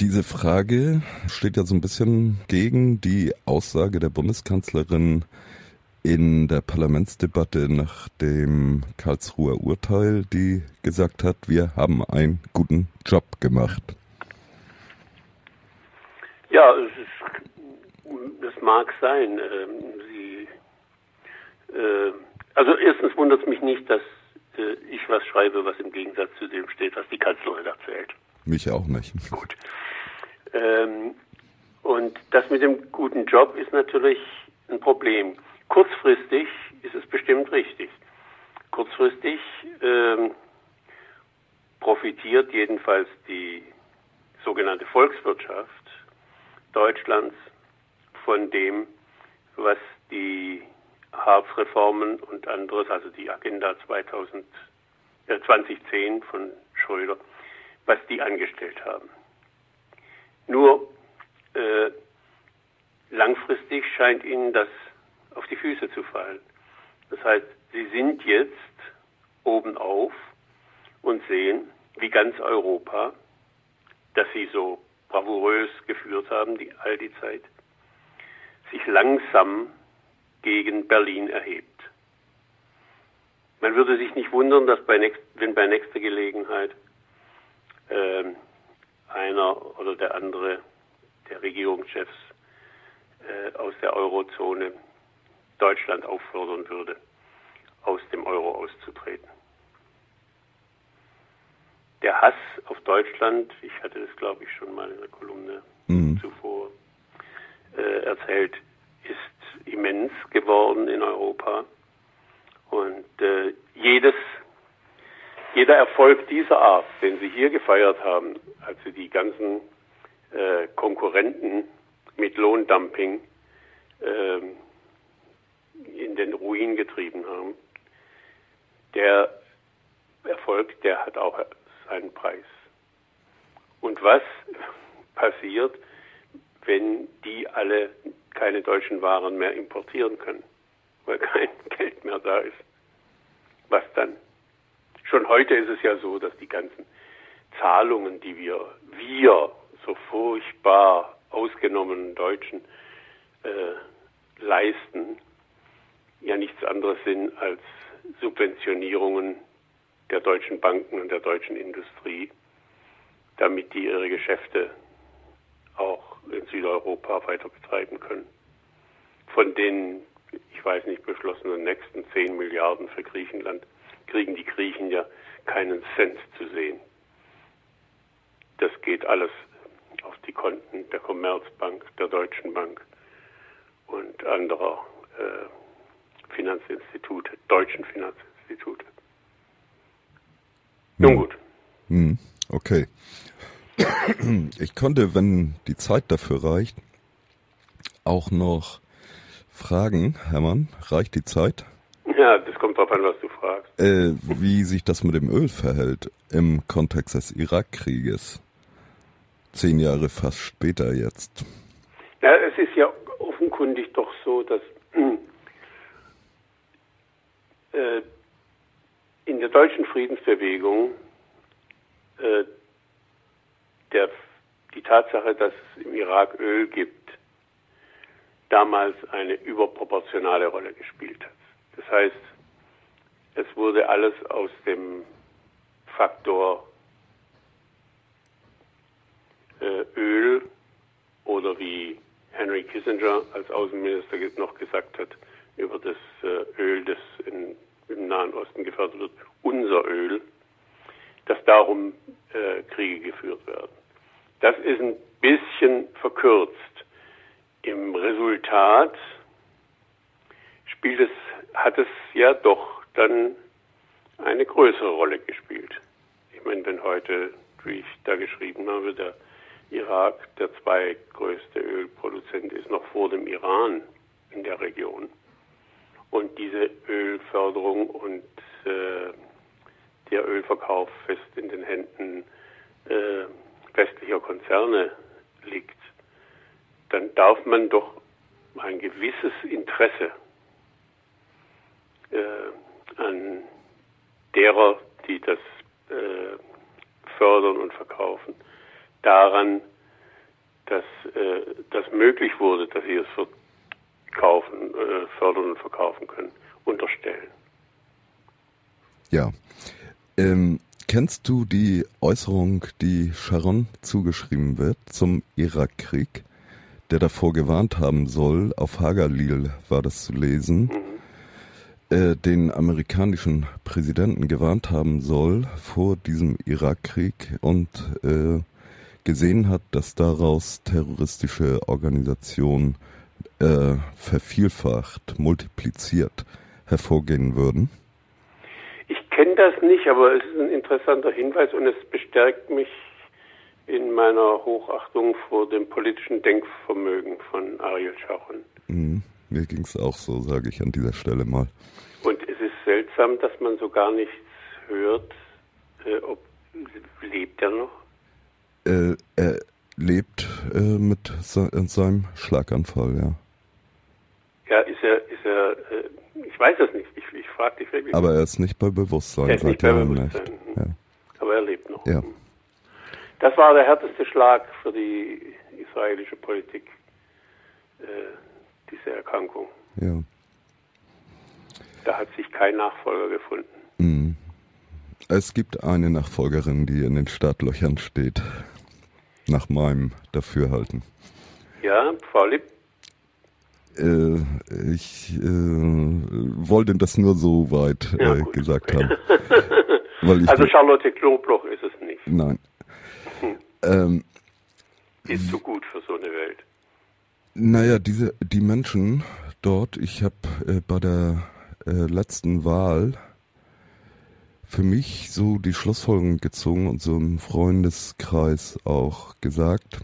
Diese Frage steht ja so ein bisschen gegen die Aussage der Bundeskanzlerin in der Parlamentsdebatte nach dem Karlsruher Urteil, die gesagt hat, wir haben einen guten Job gemacht. Ja, das mag sein. Also erstens wundert es mich nicht, dass ich was schreibe, was im Gegensatz zu dem steht, was die Kanzlerin erzählt. Mich auch nicht. Gut. Und das mit dem guten Job ist natürlich ein Problem. Kurzfristig ist es bestimmt richtig. Kurzfristig profitiert jedenfalls die sogenannte Volkswirtschaft Deutschlands von dem, was die Hartz-Reformen und anderes, also die Agenda 2010 von Schröder, was die angestellt haben. Nur langfristig scheint ihnen das auf die Füße zu fallen. Das heißt, sie sind jetzt obenauf und sehen, wie ganz Europa, das sie so bravourös geführt haben, all die Zeit, sich langsam gegen Berlin erhebt. Man würde sich nicht wundern, dass wenn bei nächster Gelegenheit einer oder der andere der Regierungschefs aus der Eurozone Deutschland auffordern würde, aus dem Euro auszutreten. Der Hass auf Deutschland, ich hatte das glaube ich schon mal in der Kolumne zuvor erzählt, ist immens geworden in Europa. Und jeder Erfolg dieser Art, den Sie hier gefeiert haben, als Sie die ganzen Konkurrenten mit Lohndumping in den Ruin getrieben haben, der Erfolg, der hat auch seinen Preis. Und was passiert, wenn die alle keine deutschen Waren mehr importieren können, weil kein Geld mehr da ist? Was dann? Schon heute ist es ja so, dass die ganzen Zahlungen, die wir so furchtbar ausgenommenen Deutschen leisten, ja nichts anderes sind als Subventionierungen der deutschen Banken und der deutschen Industrie, damit die ihre Geschäfte auch in Südeuropa weiter betreiben können. Von den, ich weiß nicht, beschlossenen nächsten 10 Milliarden für Griechenland kriegen die Griechen ja keinen Cent zu sehen. Das geht alles auf die Konten der Commerzbank, der Deutschen Bank und anderer Finanzinstitute, deutschen Finanzinstitute. Nun gut. Okay. Ich konnte, wenn die Zeit dafür reicht, auch noch fragen, Hermann, reicht die Zeit? Ja, das kommt drauf an, was du fragst. Wie sich das mit dem Öl verhält im Kontext des Irakkrieges. 10 Jahre fast später jetzt. Ja, es ist ja offenkundig doch so, dass in der deutschen Friedensbewegung die Tatsache, dass es im Irak Öl gibt, damals eine überproportionale Rolle gespielt hat. Das heißt, es wurde alles aus dem Faktor Öl oder wie Henry Kissinger als Außenminister noch gesagt hat, über das Öl, das im Nahen Osten gefördert wird, unser Öl, dass darum Kriege geführt werden. Das ist ein bisschen verkürzt. Im Resultat hat es ja doch dann eine größere Rolle gespielt. Ich meine, wenn heute, wie ich da geschrieben habe, der Irak der zweitgrößte Ölproduzent ist, noch vor dem Iran in der Region. Und diese Ölförderung und der Ölverkauf fest in den Händen westlicher Konzerne liegt, dann darf man doch ein gewisses Interesse an derer, die das fördern und verkaufen, daran dass das möglich wurde, dass sie es fördern und verkaufen können, unterstellen. Ja. Kennst du die Äußerung, die Sharon zugeschrieben wird zum Irakkrieg, der davor gewarnt haben soll, auf Hagalil war das zu lesen, den amerikanischen Präsidenten gewarnt haben soll vor diesem Irakkrieg und gesehen hat, dass daraus terroristische Organisationen vervielfacht, multipliziert hervorgehen würden? Ich kenne das nicht, aber es ist ein interessanter Hinweis und es bestärkt mich in meiner Hochachtung vor dem politischen Denkvermögen von Ariel Sharon. Mir ging es auch so, sage ich an dieser Stelle mal. Und es ist seltsam, dass man so gar nichts hört. Lebt er noch? Er lebt mit seinem Schlaganfall, ja. Ja, ist er ich weiß es nicht, ich frage dich wirklich. Aber er ist nicht bei Bewusstsein. Er ist nicht bei Bewusstsein. Ja. Aber er lebt noch. Ja. Das war der härteste Schlag für die israelische Politik, diese Erkrankung. Ja. Da hat sich kein Nachfolger gefunden. Es gibt eine Nachfolgerin, die in den Startlöchern steht, nach meinem Dafürhalten. Ja, Frau Lipp? Ich wollte das nur so weit gesagt haben. Weil also Charlotte Knobloch ist es nicht. Nein. Ist zu gut für so eine Welt. Naja, die Menschen dort, ich habe bei der letzten Wahl für mich so die Schlussfolgerung gezogen und so im Freundeskreis auch gesagt,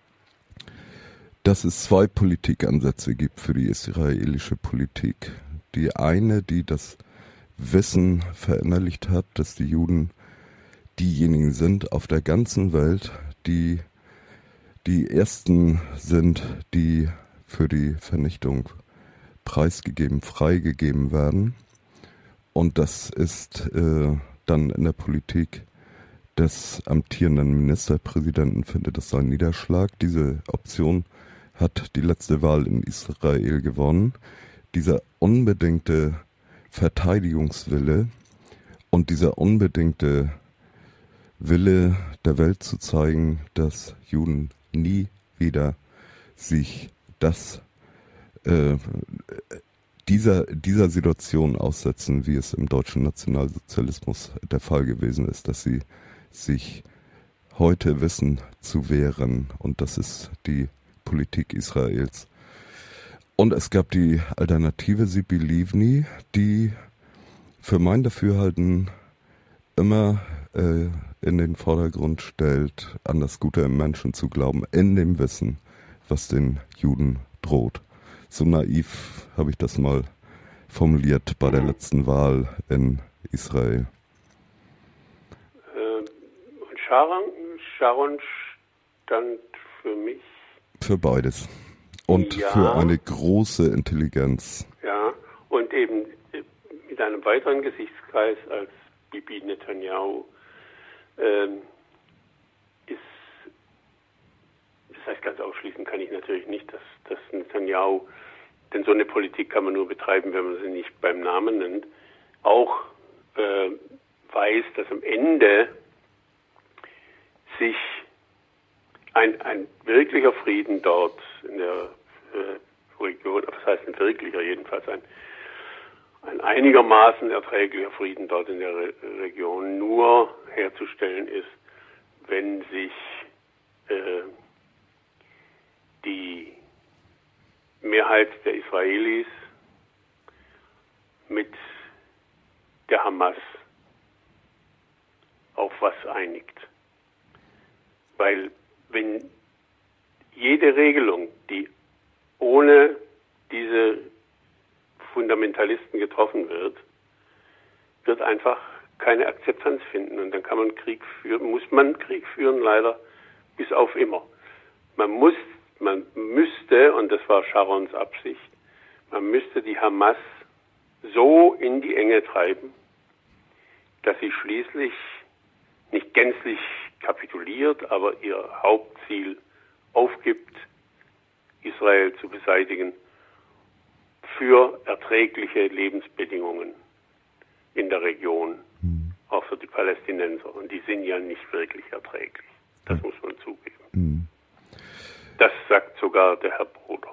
dass es zwei Politikansätze gibt für die israelische Politik. Die eine, die das Wissen verinnerlicht hat, dass die Juden diejenigen sind auf der ganzen Welt, die die Ersten sind, die für die Vernichtung freigegeben werden. Und das ist dann in der Politik des amtierenden Ministerpräsidenten, findet es seinen Niederschlag. Diese Option hat die letzte Wahl in Israel gewonnen. Dieser unbedingte Verteidigungswille und dieser unbedingte Wille der Welt zu zeigen, dass Juden nie wieder sich dieser Situation aussetzen, wie es im deutschen Nationalsozialismus der Fall gewesen ist, dass sie sich heute wissen zu wehren, und das ist die Politik Israels. Und es gab die Alternative Tzipi Livni, die für mein Dafürhalten immer in den Vordergrund stellt, an das Gute im Menschen zu glauben, in dem Wissen, was den Juden droht. So naiv habe ich das mal formuliert bei der letzten Wahl in Israel. Und Sharon stand für mich? Für beides. Und für eine große Intelligenz. Ja, und eben mit einem weiteren Gesichtskreis als Bibi Netanyahu das heißt, ganz ausschließen kann ich natürlich nicht, dass Netanyahu, denn so eine Politik kann man nur betreiben, wenn man sie nicht beim Namen nennt, auch weiß, dass am Ende sich ein wirklicher Frieden dort in der Region, das heißt ein wirklicher, jedenfalls ein einigermaßen erträglicher Frieden dort in der Region nur herzustellen ist, wenn sich die Mehrheit der Israelis mit der Hamas auf was einigt. Weil wenn jede Regelung, die ohne diese Fundamentalisten getroffen wird einfach keine Akzeptanz finden. Und dann kann man muss man Krieg führen, leider bis auf immer. Man müsste, und das war Sharons Absicht, man müsste die Hamas so in die Enge treiben, dass sie schließlich nicht gänzlich kapituliert, aber ihr Hauptziel aufgibt Israel zu beseitigen für erträgliche Lebensbedingungen in der Region, auch für die Palästinenser. Und die sind ja nicht wirklich erträglich. Das muss man zugeben. Das sagt sogar der Herr Broder.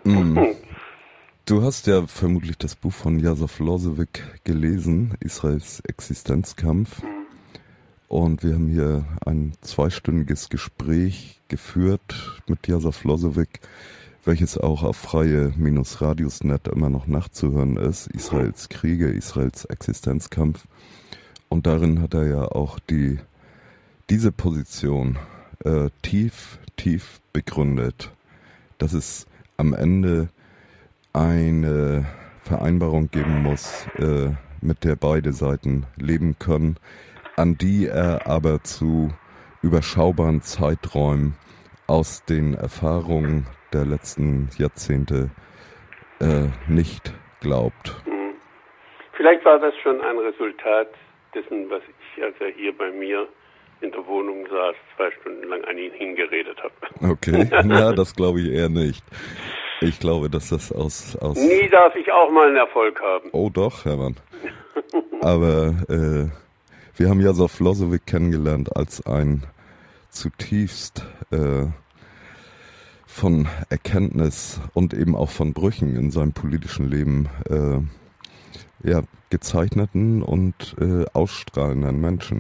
Du hast ja vermutlich das Buch von Jasow Losowik gelesen, Israels Existenzkampf. Und wir haben hier ein 2-stündiges Gespräch geführt mit Jasow Losowik, welches auch auf freie-radius.net immer noch nachzuhören ist. Israels Kriege, Israels Existenzkampf. Und darin hat er ja auch diese Position tief begründet, dass es am Ende eine Vereinbarung geben muss, mit der beide Seiten leben können, an die er aber zu überschaubaren Zeiträumen aus den Erfahrungen der letzten Jahrzehnte nicht glaubt. Vielleicht war das schon ein Resultat dessen, was ich, als er hier bei mir in der Wohnung saß, 2 Stunden lang an ihn hingeredet habe. Okay, ja, das glaube ich eher nicht. Ich glaube, dass das aus... Nie darf ich auch mal einen Erfolg haben. Oh doch, Hermann. Aber wir haben Jasow Losowik kennengelernt als ein zutiefst von Erkenntnis und eben auch von Brüchen in seinem politischen Leben gezeichneten und ausstrahlenden Menschen.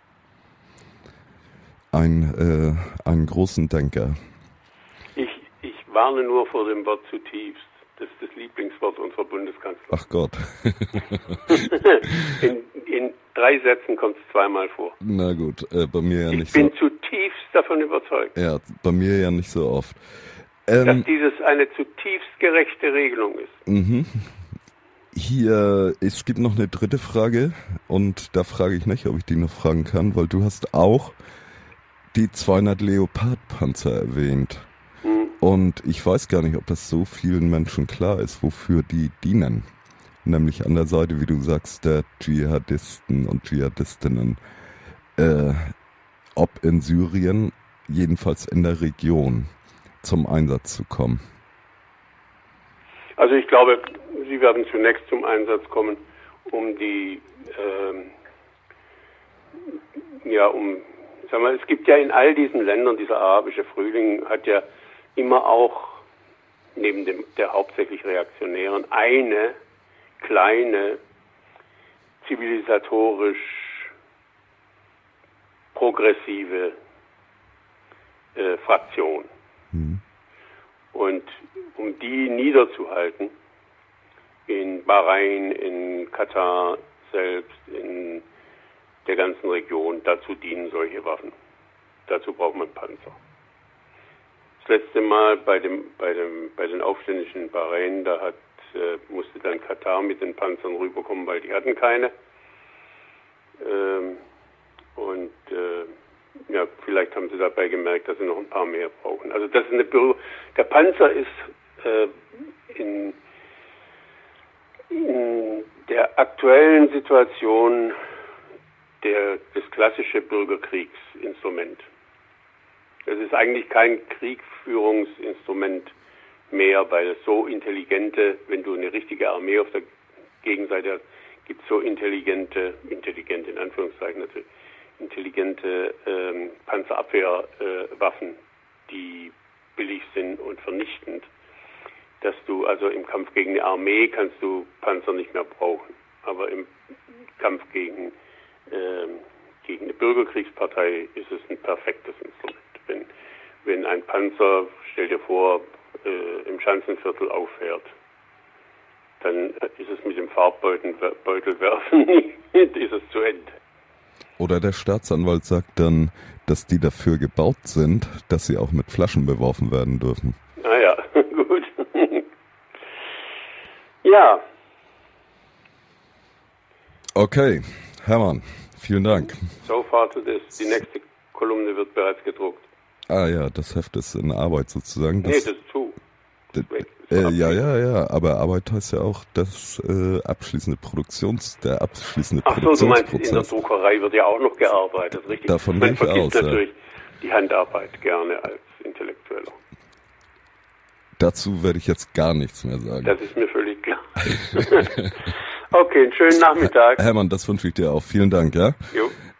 Einen großen Denker. Ich warne nur vor dem Wort zutiefst. Das ist das Lieblingswort unserer Bundeskanzlerin. Ach Gott. in 3 Sätzen kommt es 2-mal vor. Na gut, bei mir ja nicht so. Ich bin zutiefst davon überzeugt. Ja, bei mir ja nicht so oft. Dass dieses eine zutiefst gerechte Regelung ist. Hier, es gibt noch eine dritte Frage und da frage ich nicht, ob ich die noch fragen kann, weil du hast auch die 200 Leopard-Panzer erwähnt. Und ich weiß gar nicht, ob das so vielen Menschen klar ist, wofür die dienen. Nämlich an der Seite, wie du sagst, der Dschihadisten und Dschihadistinnen. Ob in Syrien, jedenfalls in der Region, zum Einsatz zu kommen. Also ich glaube, sie werden zunächst zum Einsatz kommen, es gibt ja in all diesen Ländern, dieser arabische Frühling hat ja immer auch neben der hauptsächlich reaktionären eine kleine zivilisatorisch progressive Fraktion. Und um die niederzuhalten, in Bahrain, in Katar selbst, in der ganzen Region, dazu dienen solche Waffen. Dazu braucht man Panzer. Das letzte Mal bei den Aufständischen in Bahrain, musste dann Katar mit den Panzern rüberkommen, weil die hatten keine. Vielleicht haben sie dabei gemerkt, dass sie noch ein paar mehr brauchen. Also das ist der Panzer ist in der aktuellen Situation das klassische Bürgerkriegsinstrument. Es ist eigentlich kein Kriegführungsinstrument mehr, weil es so wenn du eine richtige Armee auf der Gegenseite hast, gibt es so intelligente in Anführungszeichen natürlich, intelligente Panzerabwehrwaffen, die billig sind und vernichtend, dass du also im Kampf gegen eine Armee kannst du Panzer nicht mehr brauchen, aber im Kampf gegen eine Bürgerkriegspartei ist es ein perfektes Instrument. Wenn ein Panzer, stell dir vor, im Schanzenviertel auffährt, dann ist es mit dem Farbbeutelwerfen ist es zu Ende. Oder der Staatsanwalt sagt dann, dass die dafür gebaut sind, dass sie auch mit Flaschen beworfen werden dürfen. Naja, gut. Ja. Okay, Hermann, vielen Dank. So far to this. Die nächste Kolumne wird bereits gedruckt. Ah ja, das Heft ist in Arbeit sozusagen. Das ist zu. Ja, aber Arbeit heißt ja auch das abschließende Produktionsprozess. Ach so, du meinst, in der Druckerei wird ja auch noch gearbeitet, richtig? Davon gehe ich aus, natürlich die Handarbeit gerne als Intellektueller. Dazu werde ich jetzt gar nichts mehr sagen. Das ist mir völlig klar. Okay, einen schönen Nachmittag. Hermann, das wünsche ich dir auch. Vielen Dank, ja? Jo.